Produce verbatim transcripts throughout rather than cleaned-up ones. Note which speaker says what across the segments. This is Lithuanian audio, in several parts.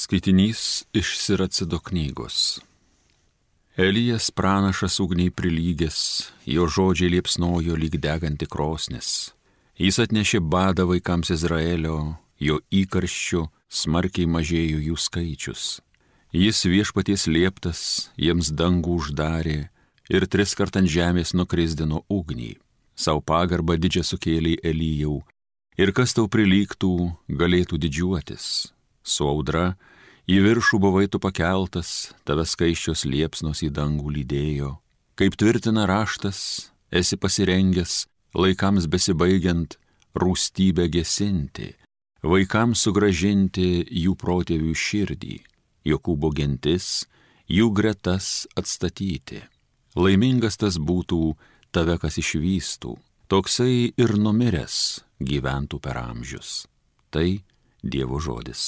Speaker 1: Skaitinys iš Siracido knygos. Elijas pranašas ugniai prilygęs, jo žodžiai liepsnojo lyg deganti krosnis. Jis atnešė badą vaikams Izraelio, jo įkarščiu smarkiai mažėjo jų skaičius. Jis viešpaties lieptas, jiems dangų uždarė ir tris kart ant žemės nukrisdino ugnį. Sau pagarbą didžią sukėlė Elijau, ir kas tau prilygtų, galėtų didžiuotis. Su audra į viršų buvai tu pakeltas, tave skaisčios liepsnos į dangų lydėjo. Kaip tvirtina raštas, esi pasirengęs, laikams besibaigiant, rūstybę gesinti, vaikams sugrąžinti jų protėvių širdį, Jokūbo gentis, jų gretas atstatyti. Laimingas tas būtų, tave kas išvystų, toksai ir numiręs gyventų per amžius. Tai Dievo žodis.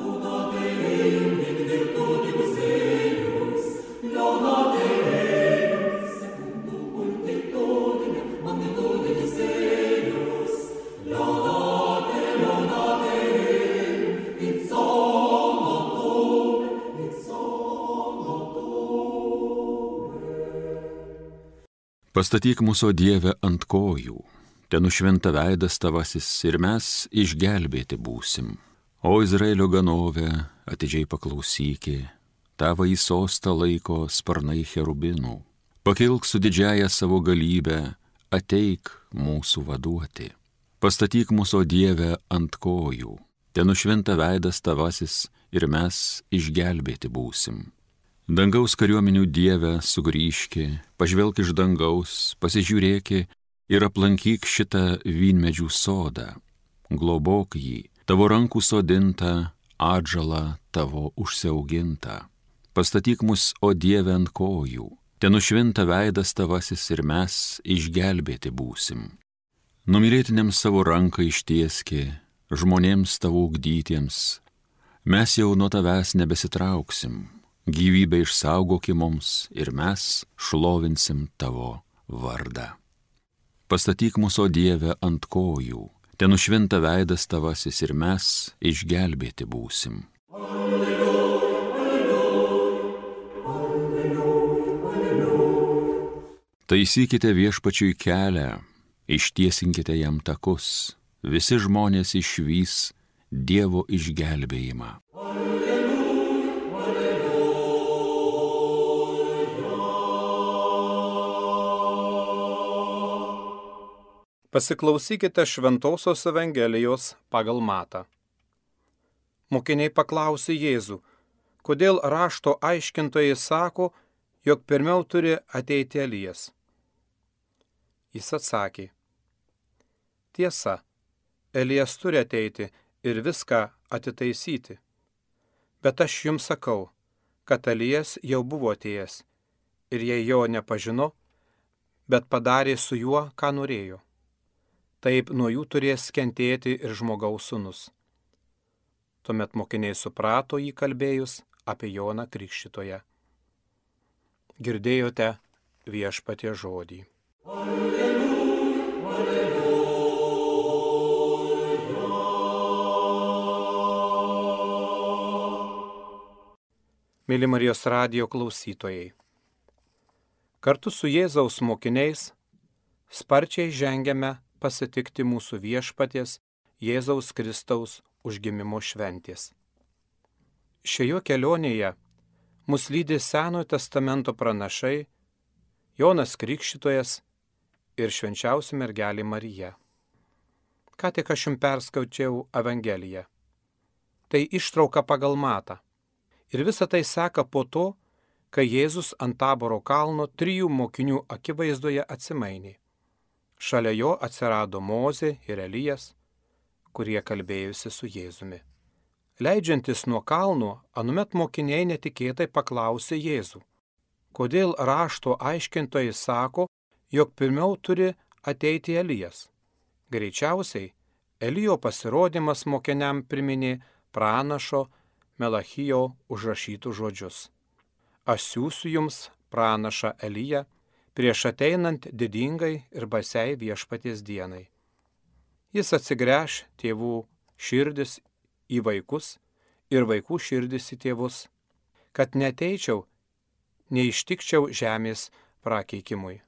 Speaker 1: Pastatyk mūsų Dieve ant kojų, ten nušventa veidas tavasis ir mes išgelbėti būsim. O Izraelio ganove, atidžiai paklausyki, tavo į sostą laiko sparnai cherubinų. Pakilk su didžiaja savo galybę, ateik mūsų vaduoti. Pastatyk mūsų Dieve ant kojų, ten nušventa veidas tavasis ir mes išgelbėti būsim. Dangaus kariuomenių Dieve sugrįžki, pažvelk iš dangaus, pasižiūrėki ir aplankyk šitą vynmedžių sodą. Globok jį, tavo rankų sodintą, atžalą tavo užsiaugintą. Pastatyk mus, o Dieve, ant kojų, ten nušvinta veidas tavasis ir mes išgelbėti būsim. Numylėtiniams savo ranką ištieski, žmonėms tavo ugdytiems, mes jau nuo tavęs nebesitrauksim. Gyvybę išsaugoki mums ir mes šlovinsim tavo vardą. Pastatyk mūsų Dieve ant kojų, ten nušvinta veidas tavasis ir mes išgelbėti būsim. Alleluja, alleluja, alleluja, alleluja. Taisykite viešpačiui kelią, ištiesinkite jam takus, visi žmonės išvys Dievo išgelbėjimą.
Speaker 2: Pasiklausykite Šventosios Evangelijos pagal Matą. Mokiniai paklausė Jėzų, kodėl rašto aiškintojai sako, jog pirmiau turi ateiti Elijas. Jis atsakė, tiesa, Elijas turi ateiti ir viską atitaisyti. Bet aš jums sakau, kad Elijas jau buvo atėjęs ir jei jo nepažino, bet padarė su juo, ką norėjo. Taip nuo jų turės kentėti ir žmogaus sūnus. Tuomet mokiniai suprato jį kalbėjus apie Joną Krikštytoją. Girdėjote Viešpaties žodį. Alleluja, alleluja. Mėly Marijos radijo klausytojai, kartu su Jėzaus mokiniais sparčiai žengiame pasitikti mūsų Viešpaties Jėzaus Kristaus užgimimo šventės. Šioje kelionėje mus lydi Senojo testamento pranašai Jonas Krikštytojas ir švenčiausia mergelė Marija. Ką tik aš jums perskaičiau Evangeliją. Tai ištrauka pagal Matą. Ir visa tai seka po to, kai Jėzus ant Taboro kalno trijų mokinių akivaizdoje atsimainė. Šalia jo atsirado Mozė ir Elijas, kurie kalbėjusi su Jėzumi. Leidžiantis nuo kalno, anuomet mokiniai netikėtai paklausė Jėzų, kodėl rašto aiškintojai sako, jog pirmiau turi ateiti Elijas. Greičiausiai, Elijo pasirodymas mokiniam priminė pranašo Melachijo užrašytų žodžius. Aš siųsiu jums pranašą Eliją, prieš ateinant didingai ir baisiai Viešpaties dienai. Jis atsigręš tėvų širdis į vaikus ir vaikų širdis į tėvus, kad neteičiau, neištikčiau žemės prakeikimui.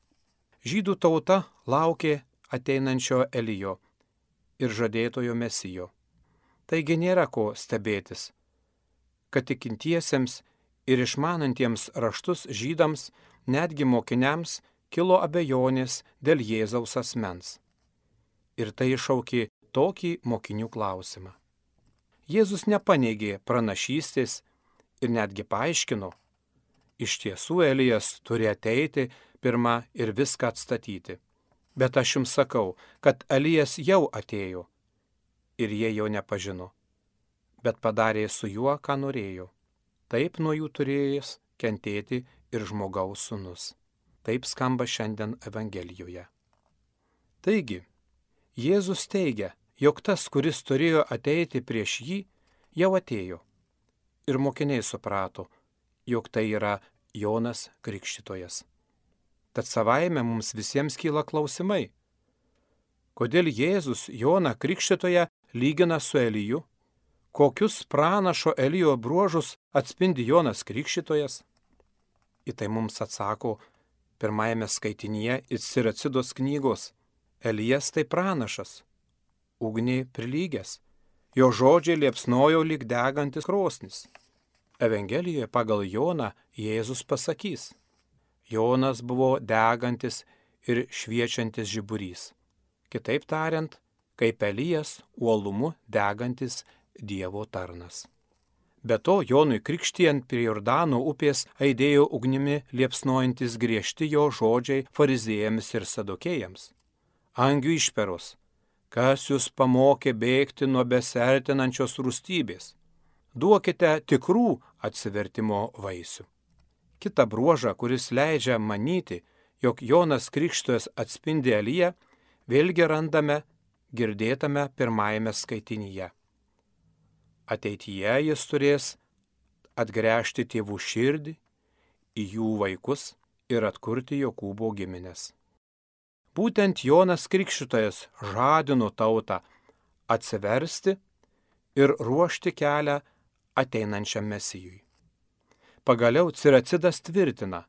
Speaker 2: Žydų tauta laukė ateinančio Elijo ir žadėtojo Mesijo. Taigi nėra ko stebėtis, kad tikintiesiems ir išmanantiems raštus žydams, netgi mokiniams, kilo abejonės dėl Jėzaus asmens. Ir tai iššaukė tokį mokinių klausimą. Jėzus nepaneigė pranašystės ir netgi paaiškino, iš tiesų Elijas turi ateiti pirma ir viską atstatyti. Bet aš jums sakau, kad Elijas jau atėjo ir jie jo nepažino, bet padarė su juo, ką norėjo. Taip nuo jų turėjęs kentėti ir žmogaus sūnus. Taip skamba šiandien Evangelijoje. Taigi, Jėzus teigia, jog tas, kuris turėjo ateiti prieš jį, jau atėjo. Ir mokiniai suprato, jog tai yra Jonas Krikštytojas. Tad savaime mums visiems kyla klausimai. Kodėl Jėzus Joną Krikštytoją lygina su Eliju? Kokius pranašo Elijo bruožus atspindi Jonas Krikštytojas? Į tai mums atsako pirmajame skaitinyje iš Siracidos knygos. Elijas tai pranašas, ugniai prilygęs, jo žodžiai liepsnojo lyg degantis krosnis. Evangelijoje pagal Joną Jėzus pasakys: Jonas buvo degantis ir šviečiantis žiburys. Kitaip tariant, kaip Elijas uolumu degantis Dievo tarnas. Be to, Jonui krikštijant prie Jordano upės aidėjo ugnimi liepsnojantis griežti jo žodžiai fariziejams ir sadokėjams. Angių išperos, kas jūs pamokė bėgti nuo besertinančios rūstybės? Duokite tikrų atsivertimo vaisių. Kita bruoža, kuris leidžia manyti, jog Jonas Krikštytojas atspindi Eliją, vėlgi randame girdėtame pirmajame skaitinyje. Ateityje jis turės atgręžti tėvų širdį į jų vaikus ir atkurti Jokūbo giminės. Būtent Jonas Krikštytojas žadino tautą atsiversti ir ruošti kelią ateinančiam Mesijui. Pagaliau Siracidas tvirtina: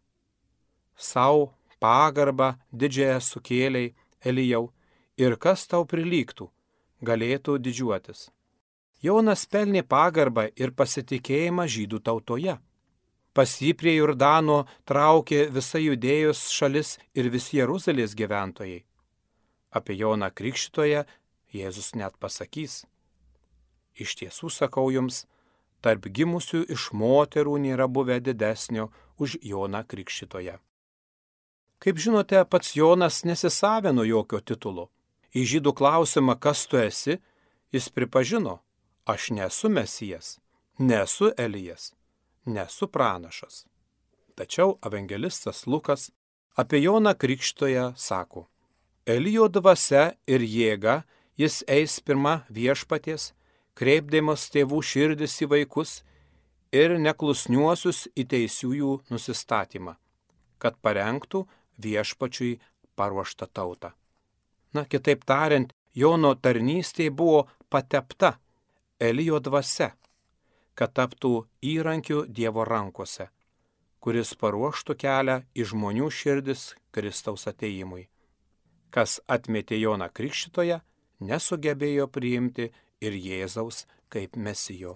Speaker 2: sau pagarbą didžiąją sukėlei, Elijau, ir kas tau prilygtų, galėtų didžiuotis. Jonas pelnė pagarbą ir pasitikėjimą žydų tautoje. Pas jį prie Jordano traukė visa Judėjos šalis ir visi Jeruzalės gyventojai. Apie Joną Krikštytoją Jėzus net pasakys: iš tiesų sakau jums, tarp gimusių iš moterų nėra buvę didesnio už Joną Krikštytoją. Kaip žinote, pats Jonas nesisavino jokio titulo. Į žydų klausimą, kas tu esi, jis pripažino: aš nesu Mesijas, nesu Elijas, nesu pranašas. Tačiau evangelistas Lukas apie Joną Krikštytoją sako: Elijo dvasia ir jėga jis eis pirma viešpaties, kreipdamas tėvų širdis į vaikus ir neklusniuosius į teisiųjų nusistatymą, kad parengtų viešpačiui paruoštą tautą. Na, kitaip tariant, Jono tarnystė buvo patepta Elijo dvasia, kad taptų įrankiu Dievo rankose, kuris paruoštų kelią į žmonių širdis Kristaus atėjimui. Kas atmetė Joną Krikštytoją, nesugebėjo priimti ir Jėzaus kaip Mesijo.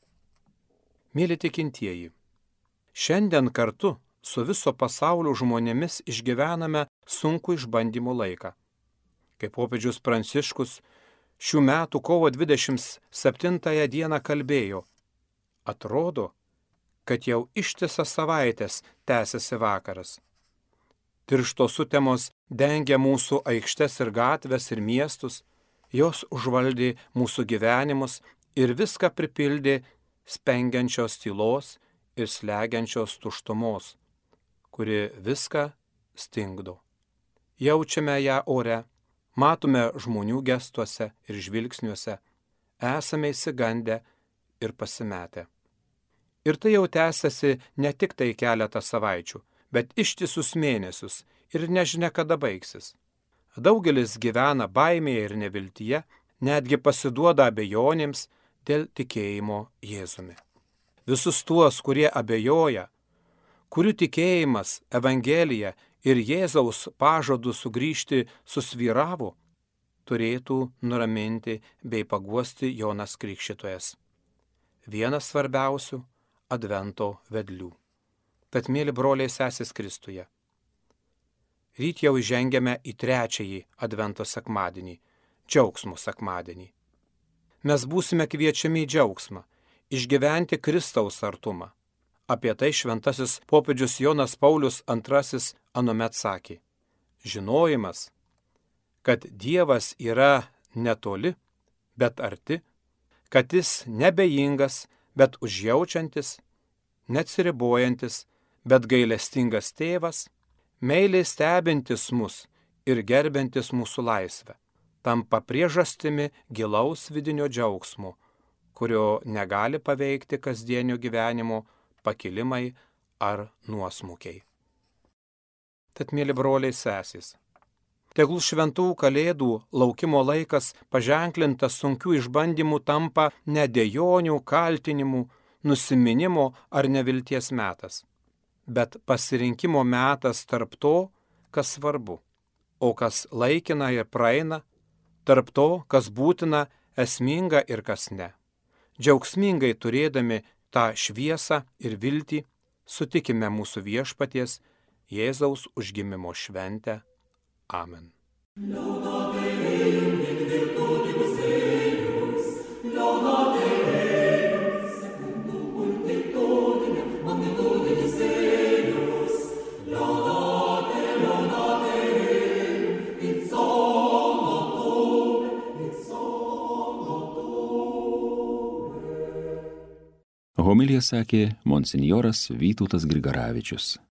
Speaker 2: Mėly tikintieji, šiandien kartu su viso pasaulio žmonėmis išgyvename sunkų išbandymų laiką. Kaip popiežius Pranciškus šių metų kovo dvidešimt septintąją dieną kalbėjo: atrodo, kad jau ištisas savaitės tęsiasi vakaras. Tiršto sutemos dengia mūsų aikštes ir gatves ir miestus, jos užvaldė mūsų gyvenimus ir viską pripildė spengiančios tylos ir slegiančios tuštumos, kuri viską stingdo. Jaučiame ją ore, matome žmonių gestuose ir žvilgsniuose, esame įsigandę ir pasimetę. Ir tai jau tęsiasi ne tik tai keletą savaičių, bet ištisus mėnesius ir nežinia kada baigsis. Daugelis gyvena baimėje ir neviltyje, netgi pasiduoda abejonėms dėl tikėjimo Jėzumi. Visus tuos, kurie abejoja, kurių tikėjimas, Evangelija ir Jėzaus pažadu sugrįžti susvyravo, turėtų nuraminti bei paguosti Jonas Krikštytojas, vienas svarbiausių Advento vedlių. Tad, mėly broliai sesės Kristuje, ryt jau žengiame į trečiąjį Advento sekmadienį, džiaugsmo sekmadienį. Mes būsime kviečiami į džiaugsmą, išgyventi Kristaus artumą. Apie tai šventasis popiežius Jonas Paulius antrasis anuomet sakė: žinojimas, kad Dievas yra netoli, bet arti, kad jis nebejingas, bet užjaučiantis, neatsiribojantis, bet gailestingas tėvas, meiliai stebintis mus ir gerbintis mūsų laisvę, tampa priežastimi gilaus vidinio džiaugsmo, kurio negali paveikti kasdienio gyvenimo pakilimai ar nuosmukiai. Tad, mėly broliai sesės, tegul šventų kalėdų laukimo laikas paženklintas sunkių išbandymų tampa ne dejonių, kaltinimų, nusiminimo ar nevilties metas, bet pasirinkimo metas tarp to, kas svarbu, o kas laikina ir praeina, tarp to, kas būtina, esminga ir kas ne. Džiaugsmingai turėdami tą šviesą ir viltį, sutikime mūsų viešpaties Jėzaus užgimimo šventę. Amen.
Speaker 1: Homiliją sakė monsinjoras Vytautas Grigaravičius.